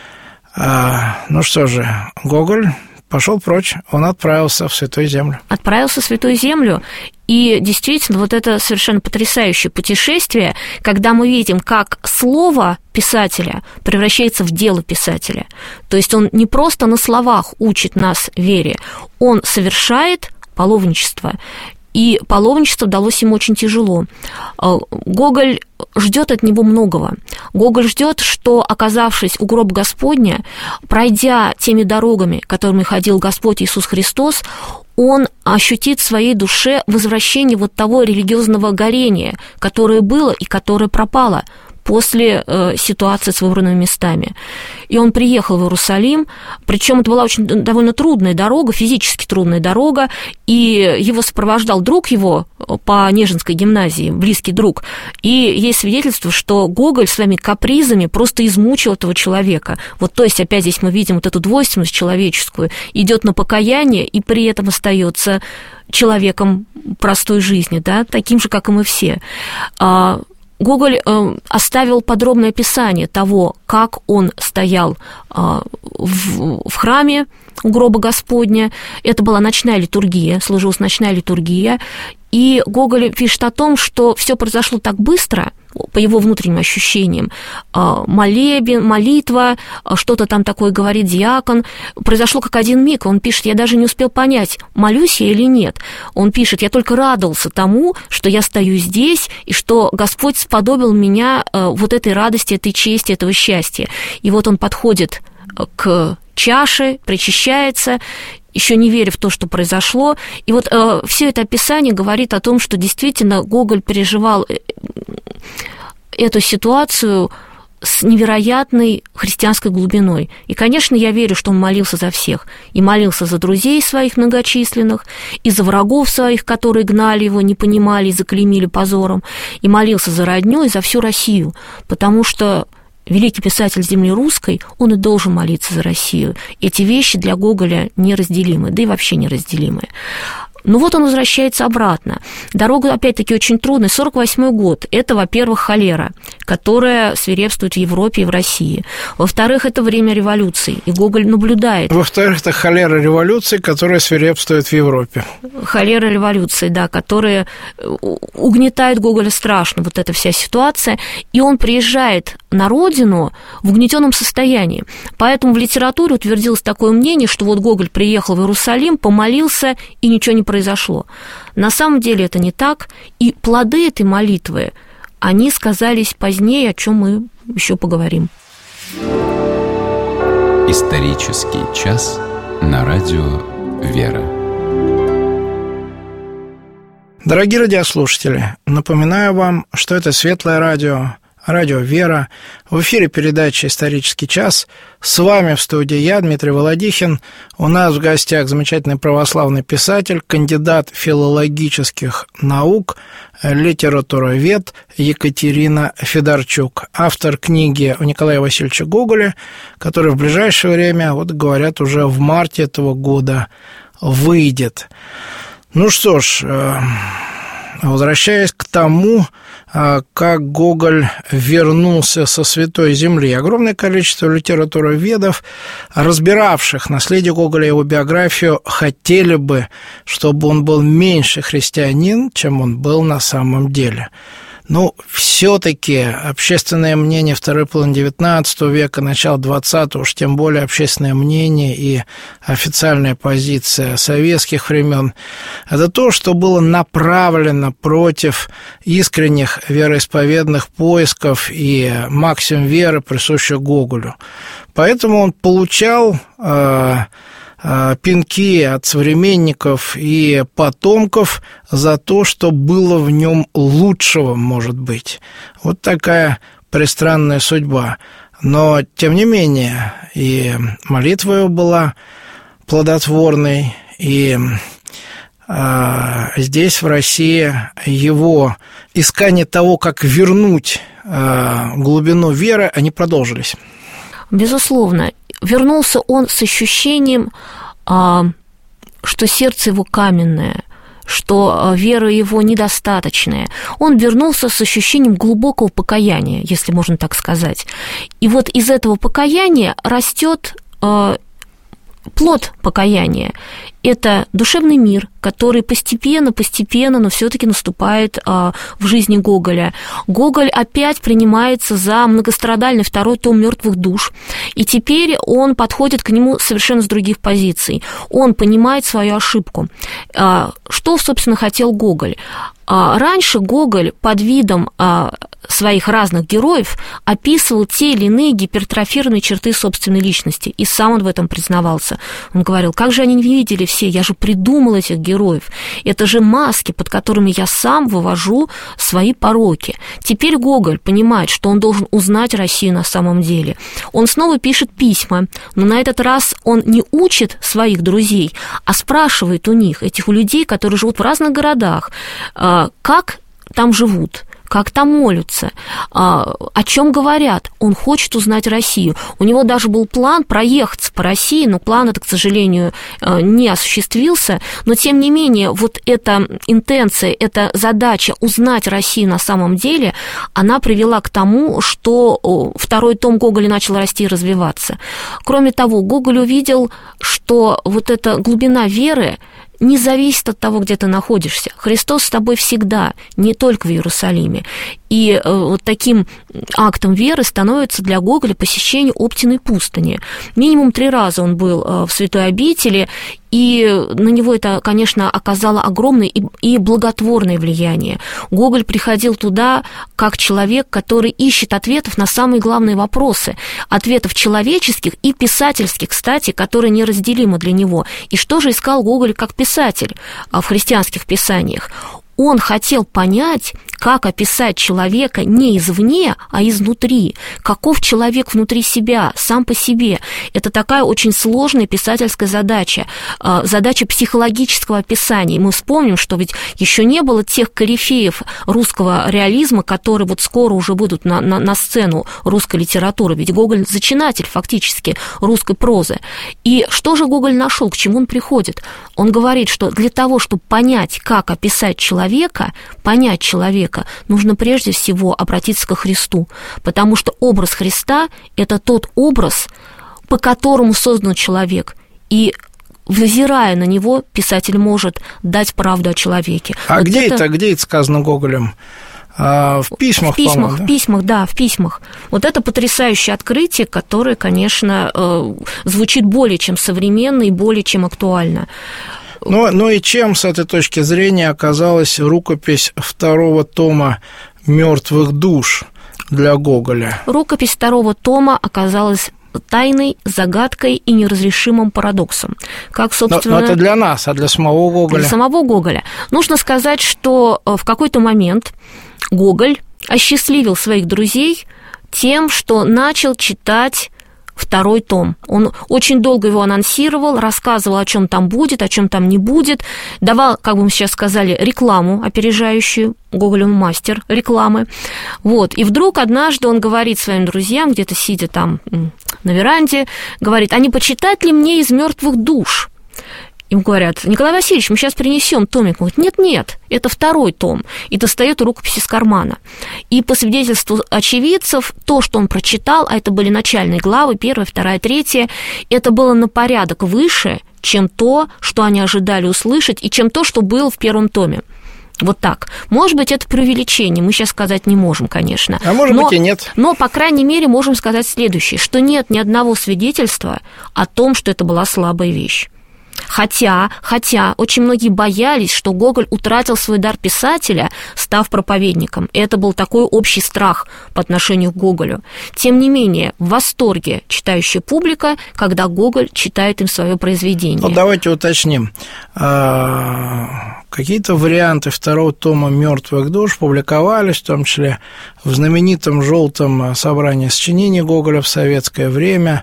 Ну что же, Гоголь пошел прочь, он отправился в Святую Землю. Отправился в Святую Землю, и действительно, вот это совершенно потрясающее путешествие, когда мы видим, как слово писателя превращается в дело писателя. То есть он не просто на словах учит нас вере, он совершает паломничество. И паломничество далось ему очень тяжело. Гоголь ждет от него многого. Гоголь ждет, что, оказавшись у гроба Господня, пройдя теми дорогами, которыми ходил Господь Иисус Христос, он ощутит в своей душе возвращение вот того религиозного горения, которое было и которое пропало после ситуации с выбранными местами. И он приехал в Иерусалим, причем это была очень довольно трудная дорога, физически трудная дорога, и его сопровождал друг его по Нежинской гимназии, близкий друг, и есть свидетельство, что Гоголь своими капризами просто измучил этого человека. Вот, то есть, опять здесь мы видим вот эту двойственность человеческую, идет на покаяние и при этом остается человеком простой жизни, да, таким же, как и мы все. Гоголь оставил подробное описание того, как он стоял в храме у гроба Господня. Это была ночная литургия, служилась ночная литургия. И Гоголь пишет о том, что все произошло так быстро, по его внутренним ощущениям. Молебен, молитва, что-то там такое говорит диакон. Произошло как один миг. Он пишет: я даже не успел понять, молюсь я или нет. Он пишет: я только радовался тому, что я стою здесь, и что Господь сподобил меня вот этой радости, этой чести, этого счастья. И вот он подходит к чаше, причащается, еще не веря в то, что произошло. И вот все это описание говорит о том, что действительно Гоголь переживал эту ситуацию с невероятной христианской глубиной. И, конечно, я верю, что он молился за всех. И молился за друзей своих многочисленных, и за врагов своих, которые гнали его, не понимали и заклеймили позором. И молился за родню и за всю Россию. Потому что великий писатель земли русской, он и должен молиться за Россию. Эти вещи для Гоголя неразделимы, да и вообще неразделимы. Ну вот он возвращается обратно. Дорога, опять-таки, очень трудная. 48-й год. Это, во-первых, холера, которая свирепствует в Европе и в России. Во-вторых, это время революции, и Гоголь наблюдает. Во-вторых, это холера революции, которая свирепствует в Европе. Холера революции, да, которая угнетает Гоголя страшно, вот эта вся ситуация. И он приезжает на родину в угнетенном состоянии. Поэтому в литературе утвердилось такое мнение, что вот Гоголь приехал в Иерусалим, помолился, и ничего не произошло. На самом деле это не так, и плоды этой молитвы, они сказались позднее, о чем мы еще поговорим. Исторический час на радио «Вера». Дорогие радиослушатели, напоминаю вам, что это Светлое радио, радио «Вера». В эфире передача «Исторический час». С вами в студии я, Дмитрий Володихин. У нас в гостях замечательный православный писатель, кандидат филологических наук, литературовед Екатерина Федорчук, автор книги у Николая Васильевича Гоголя, которая в ближайшее время, вот говорят, уже в марте этого года выйдет. Ну что ж, возвращаясь к тому, как Гоголь вернулся со Святой Земли, огромное количество литературоведов, разбиравших наследие Гоголя и его биографию, хотели бы, чтобы он был меньше христианин, чем он был на самом деле. Ну, все-таки общественное мнение второй половины XIX века, начала XX, уж тем более общественное мнение и официальная позиция советских времен, это то, что было направлено против искренних вероисповедных поисков и максим веры, присущих Гоголю. Поэтому он получал пинки от современников и потомков за то, что было в нем лучшего, может быть. Вот такая пристранная судьба. Но, тем не менее, и молитва его была плодотворной, и здесь, в России, его искание того, как вернуть глубину веры, они продолжились. Безусловно. Вернулся он с ощущением, что сердце его каменное, что вера его недостаточная. Он вернулся с ощущением глубокого покаяния, если можно так сказать. И вот из этого покаяния растет плод покаяния. Это душевный мир, который постепенно, но все-таки наступает в жизни Гоголя. Гоголь опять принимается за многострадальный второй том «Мертвых душ», и теперь он подходит к нему совершенно с других позиций. Он понимает свою ошибку. Что, собственно, хотел Гоголь? Раньше Гоголь под видом своих разных героев описывал те или иные гипертрофированные черты собственной личности, и сам он в этом признавался. Он говорил: как же они не видели все, я же придумал этих героев, это же маски, под которыми я сам вывожу свои пороки. Теперь Гоголь понимает, что он должен узнать Россию на самом деле. Он снова пишет письма, но на этот раз он не учит своих друзей, а спрашивает у них, этих у людей, которые живут в разных городах, как там живут, как там молятся, о чем говорят. Он хочет узнать Россию. У него даже был план проехаться по России, но план этот, к сожалению, не осуществился. Но, тем не менее, вот эта интенция, эта задача узнать Россию на самом деле, она привела к тому, что второй том Гоголя начал расти и развиваться. Кроме того, Гоголь увидел, что вот эта глубина веры не зависит от того, где ты находишься. Христос с тобой всегда, не только в Иерусалиме. И вот таким актом веры становится для Гоголя посещение Оптиной пустыни. Минимум 3 раза он был в Святой обители, и на него это, конечно, оказало огромное и благотворное влияние. Гоголь приходил туда как человек, который ищет ответов на самые главные вопросы. Ответов человеческих и писательских, кстати, которые неразделимы для него. И что же искал Гоголь как писатель в христианских писаниях? Он хотел понять, как описать человека не извне, а изнутри. Каков человек внутри себя, сам по себе. Это такая очень сложная писательская задача. Задача психологического описания. Мы вспомним, что ведь еще не было тех корифеев русского реализма, которые вот скоро уже выйдут на сцену русской литературы. Ведь Гоголь зачинатель фактически русской прозы. И что же Гоголь нашел, к чему он приходит? Он говорит, что для того, чтобы понять, как описать человека, понять человека, нужно прежде всего обратиться ко Христу, потому что образ Христа – это тот образ, по которому создан человек, и, взирая на него, писатель может дать правду о человеке. А вот где это сказано Гоголем? В письмах, в письмах. Вот это потрясающее открытие, которое, конечно, звучит более чем современно и более чем актуально. Ну и чем с этой точки зрения оказалась рукопись 2-го тома «Мертвых душ» для Гоголя? Рукопись 2-го тома оказалась тайной, загадкой и неразрешимым парадоксом. Как, собственно... Но это для нас, а для самого Гоголя? Для самого Гоголя. Нужно сказать, что в какой-то момент Гоголь осчастливил своих друзей тем, что начал читать второй том. Он очень долго его анонсировал, рассказывал, о чем там будет, о чем там не будет, давал, как бы мы сейчас сказали, рекламу опережающую. Гоголь, он мастер рекламы. Вот. И вдруг однажды он говорит своим друзьям, где-то сидя там на веранде, говорит: а не почитать ли мне «Из мертвых душ»? Им говорят: Николай Васильевич, мы сейчас принесем томик. Он говорит: нет, это второй том. И достает рукопись из кармана. И по свидетельству очевидцев, то, что он прочитал, а это были начальные главы, 1, 2, 3, это было на порядок выше, чем то, что они ожидали услышать, и чем то, что было в первом томе. Вот так. Может быть, это преувеличение, мы сейчас сказать не можем, конечно. А может быть и нет. Но, по крайней мере, можем сказать следующее, что нет ни одного свидетельства о том, что это была слабая вещь. Хотя очень многие боялись, что Гоголь утратил свой дар писателя, став проповедником. И это был такой общий страх по отношению к Гоголю. Тем не менее, в восторге читающая публика, когда Гоголь читает им свое произведение. Вот давайте уточним. Какие-то варианты второго тома «Мертвых душ» публиковались, в том числе в знаменитом желтом собрании сочинений Гоголя в советское время.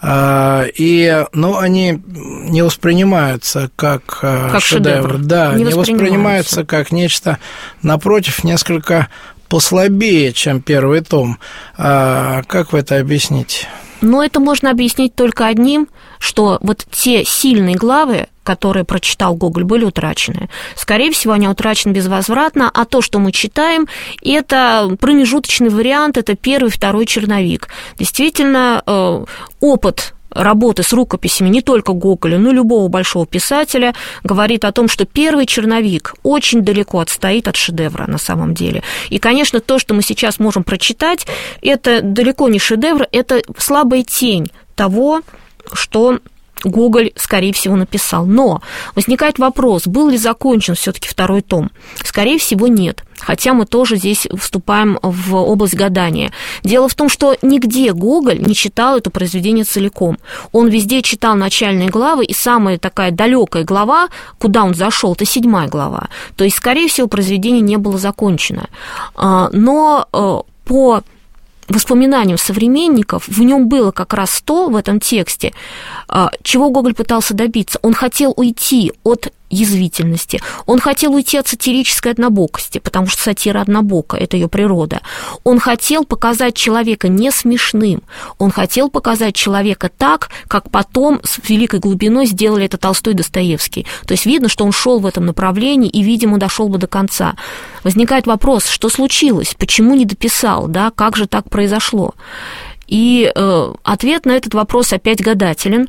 И, они не воспринимаются как шедевр. Да, не воспринимаются как нечто, напротив, несколько послабее, чем первый том. Как вы это объясните? Но это можно объяснить только одним, что вот те сильные главы, которые прочитал Гоголь, были утрачены. Скорее всего, они утрачены безвозвратно, а то, что мы читаем, это промежуточный вариант, это 1, 2 черновик. Действительно, опыт работы с рукописями не только Гоголя, но и любого большого писателя говорит о том, что первый черновик очень далеко отстоит от шедевра на самом деле. И, конечно, то, что мы сейчас можем прочитать, это далеко не шедевр, это слабая тень того, что Гоголь, скорее всего, написал. Но возникает вопрос, был ли закончен все-таки второй том? Скорее всего, нет. Хотя мы тоже здесь вступаем в область гадания. Дело в том, что нигде Гоголь не читал это произведение целиком. Он везде читал начальные главы, и самая такая далекая глава, куда он зашел, это 7 глава. То есть, скорее всего, произведение не было закончено. Но по воспоминаниям современников, в нем было как раз то, в этом тексте, чего Гоголь пытался добиться. Он хотел уйти от язвительности, он хотел уйти от сатирической однобокости, потому что сатира однобока, это ее природа. Он хотел показать человека не смешным, он хотел показать человека так, как потом с великой глубиной сделали это Толстой и Достоевский. То есть видно, что он шел в этом направлении и, видимо, дошел бы до конца. Возникает вопрос, что случилось, почему не дописал, да, как же так произошло? И ответ на этот вопрос опять гадателен.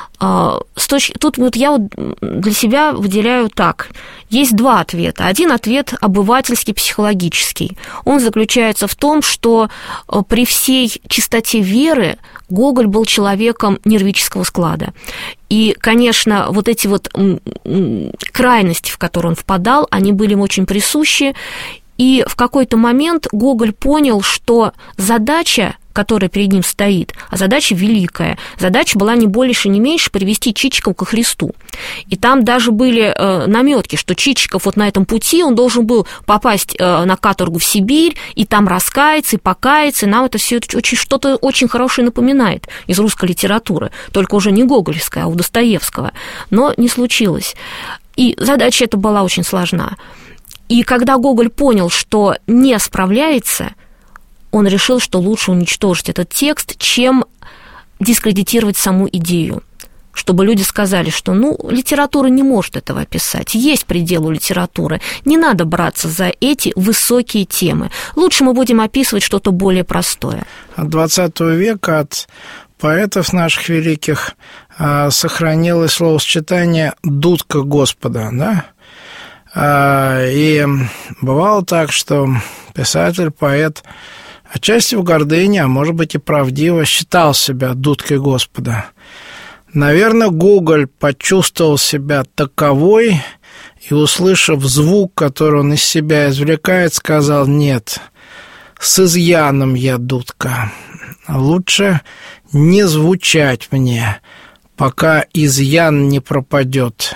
Тут вот я для себя выделяю так. Есть 2 ответа. Один ответ обывательский, психологический. Он заключается в том, что при всей чистоте веры Гоголь был человеком нервического склада. И, конечно, вот эти вот крайности, в которые он впадал, они были ему очень присущи. И в какой-то момент Гоголь понял, что задача, которая перед ним стоит, а задача великая. Задача была не больше, не меньше привести Чичикова ко Христу. И там даже были намётки, что Чичиков вот на этом пути, он должен был попасть на каторгу в Сибирь, и там раскаяться, и покаяться, и нам это все что-то очень хорошее напоминает из русской литературы, только уже не гогольская, а у Достоевского. Но не случилось. И задача эта была очень сложна. И когда Гоголь понял, что не справляется, он решил, что лучше уничтожить этот текст, чем дискредитировать саму идею. Чтобы люди сказали, что, литература не может этого описать. Есть предел у литературы. Не надо браться за эти высокие темы. Лучше мы будем описывать что-то более простое. От XX века, от поэтов наших великих, сохранилось словосочетание «дудка Господа», да? И бывало так, что писатель, поэт отчасти в гордыне, а может быть и правдиво, считал себя дудкой Господа. Наверное, Гоголь почувствовал себя таковой и, услышав звук, который он из себя извлекает, сказал: «Нет, с изъяном я дудка». лучше не звучать мне, пока изъян не пропадет.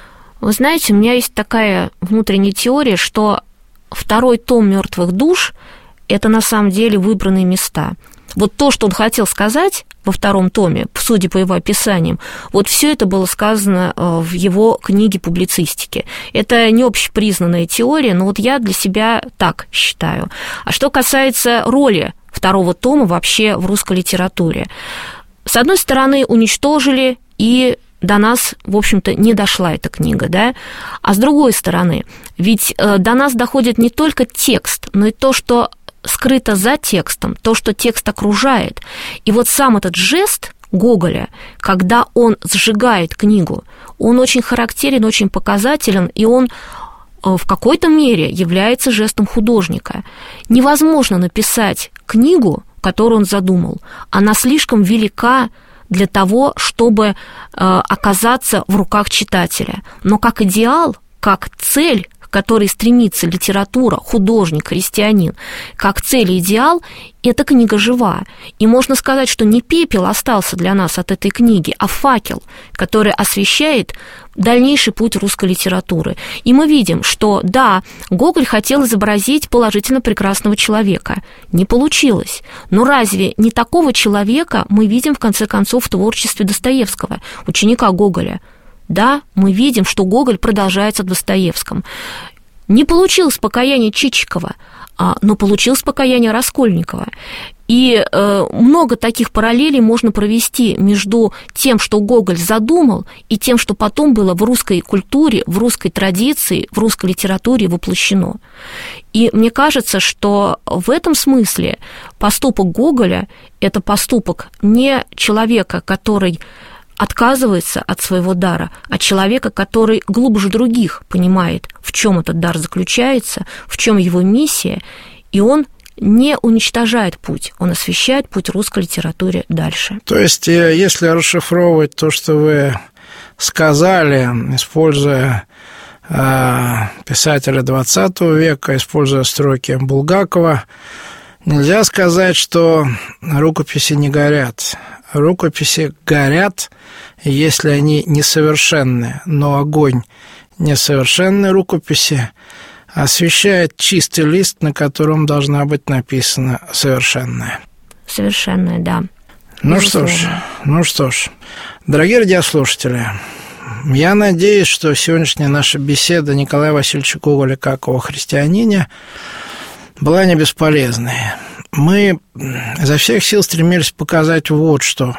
Вы знаете, у меня есть такая внутренняя теория, что второй том «Мертвых душ» – это на самом деле выбранные места. Вот то, что он хотел сказать во втором томе, судя по его описаниям, вот все это было сказано в его книге публицистики. Это не общепризнанная теория, но вот я для себя так считаю. А что касается роли второго тома вообще в русской литературе, с одной стороны, уничтожили, и до нас, в общем-то, не дошла эта книга, да? А с другой стороны, ведь до нас доходит не только текст, но и то, что скрыто за текстом, то, что текст окружает. И вот сам этот жест Гоголя, когда он сжигает книгу, он очень характерен, очень показателен, и он в какой-то мере является жестом художника. Невозможно написать книгу, которую он задумал. Она слишком велика для того, чтобы оказаться в руках читателя. Но как идеал, как цель, к которой стремится литература, художник, христианин, как цель и идеал, эта книга жива. И можно сказать, что не пепел остался для нас от этой книги, а факел, который освещает дальнейший путь русской литературы. И мы видим, что, да, Гоголь хотел изобразить положительно прекрасного человека. Не получилось. Но разве не такого человека мы видим, в конце концов, в творчестве Достоевского, ученика Гоголя? Да, мы видим, что Гоголь продолжается в Достоевском. Не получилось покаяние Чичикова, но получилось покаяние Раскольникова. И много таких параллелей можно провести между тем, что Гоголь задумал, и тем, что потом было в русской культуре, в русской традиции, в русской литературе воплощено. И мне кажется, что в этом смысле поступок Гоголя – это поступок не человека, который отказывается от своего дара, а человека, который глубже других понимает, в чем этот дар заключается, в чем его миссия, и он не уничтожает путь, он освещает путь русской литературе дальше. То есть, если расшифровывать то, что вы сказали, используя писателя XX века, используя строки Булгакова, нельзя сказать, что рукописи не горят. Рукописи горят, если они несовершенны, но огонь несовершенной рукописи освещает чистый лист, на котором должна быть написана совершенная. Совершенная, да. Ну что ж, дорогие радиослушатели, я надеюсь, что сегодняшняя наша беседа Николая Васильевича Гоголя как о христианине была не бесполезной. Мы изо всех сил стремились показать вот что.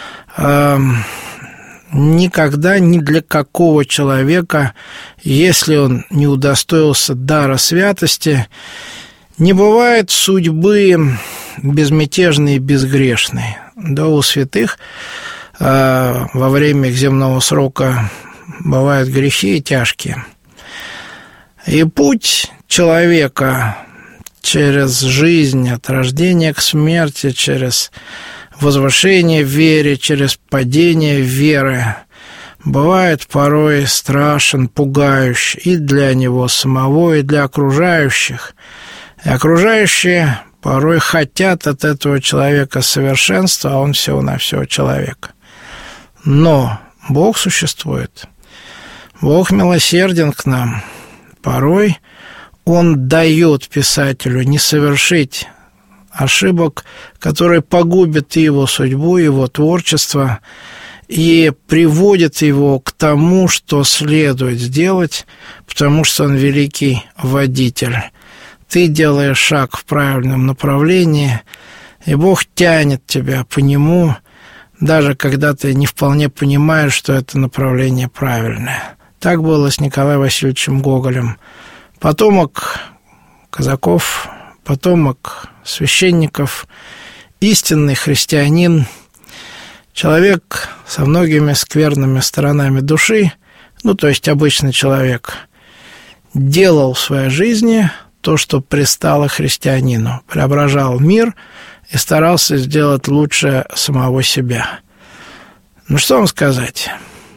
Никогда ни для какого человека, если он не удостоился дара святости, не бывает судьбы безмятежной и безгрешной. Да, у святых во время их земного срока бывают грехи и тяжкие. И путь человека через жизнь от рождения к смерти, через возвышение в вере, через падение веры бывает порой страшен, пугающий и для него самого, и для окружающих. И окружающие порой хотят от этого человека совершенства, а он всего-навсего человек. Но Бог существует. Бог милосерден к нам. Порой Он дает писателю не совершить ошибок, которые погубят и его судьбу, и его творчество, и приводят его к тому, что следует сделать, потому что он великий водитель. Ты делаешь шаг в правильном направлении, и Бог тянет тебя по нему, даже когда ты не вполне понимаешь, что это направление правильное. Так было с Николаем Васильевичем Гоголем. Потомок казаков, потомок священников, истинный христианин, человек со многими скверными сторонами души, то есть обычный человек, делал в своей жизни то, что пристало христианину, преображал мир и старался сделать лучше самого себя. Что вам сказать?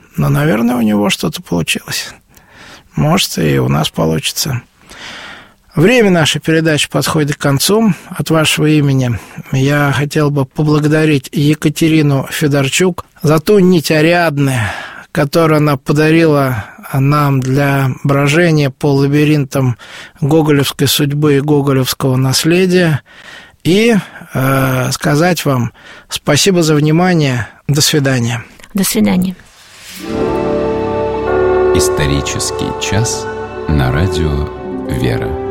Наверное, у него что-то получилось. Может, и у нас получится. Время нашей передачи подходит к концу. От вашего имени я хотел бы поблагодарить Екатерину Федорчук за ту нить Ариадны, которую она подарила нам для брожения по лабиринтам гоголевской судьбы и гоголевского наследия. И сказать вам спасибо за внимание. До свидания. До свидания. Исторический час на радио «Вера».